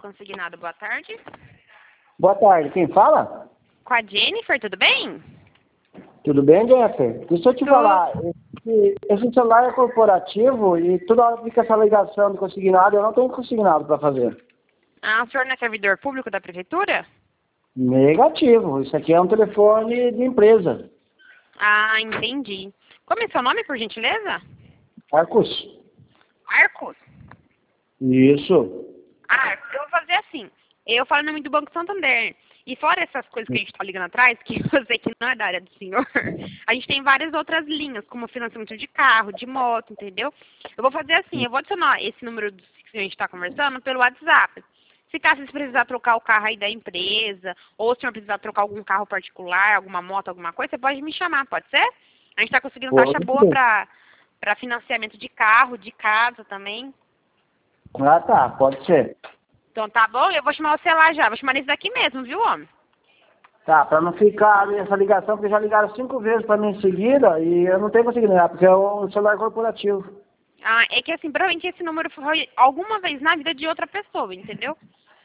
Consignado, boa tarde. Boa tarde, quem fala? Com a Jennifer, tudo bem? Tudo bem, Jennifer? Deixa eu te falar, esse celular é corporativo e toda hora fica essa ligação de consignado, eu não tenho consignado para fazer. Ah, o senhor não é servidor público da prefeitura? Negativo, isso aqui é um telefone de empresa. Ah, entendi. Como é seu nome, por gentileza? Marcos? Marcos? Isso. Ah, eu vou fazer assim. Eu falo em nome do Banco Santander. E fora essas coisas que a gente está ligando atrás, que eu sei que não é da área do senhor, a gente tem várias outras linhas, como financiamento de carro, de moto, entendeu? Eu vou fazer assim, eu vou adicionar esse número que a gente está conversando pelo WhatsApp. Se caso você precisar trocar o carro aí da empresa, ou se o senhor precisar trocar algum carro particular, alguma moto, alguma coisa, você pode me chamar, pode ser? A gente está conseguindo taxa boa para financiamento de carro, de casa também. Ah, tá, pode ser. Então tá bom, eu vou chamar você lá já. Vou chamar nesse daqui mesmo, viu, homem? Tá, para não ficar essa ligação, porque já ligaram 5 vezes para mim em seguida e eu não tenho conseguido ligar, porque é um celular corporativo. Ah, é que assim, provavelmente esse número foi alguma vez na vida de outra pessoa, entendeu?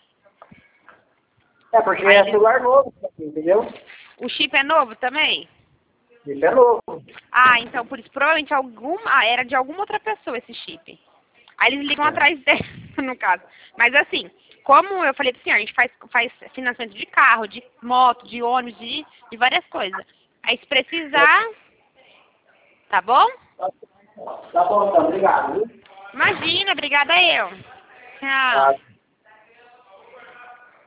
É, porque Aí, é celular novo, entendeu? o chip é novo também? Isso é novo. Ah, então por isso, provavelmente era de alguma outra pessoa esse chip. Aí eles ligam atrás dele, no caso. Mas assim, como eu falei pro senhor, a gente faz financiamento de carro, de moto, de ônibus, de várias coisas. Aí se precisar, tá bom? Tá bom, então, obrigado. Viu? Imagina, obrigada eu. Tchau. Ah,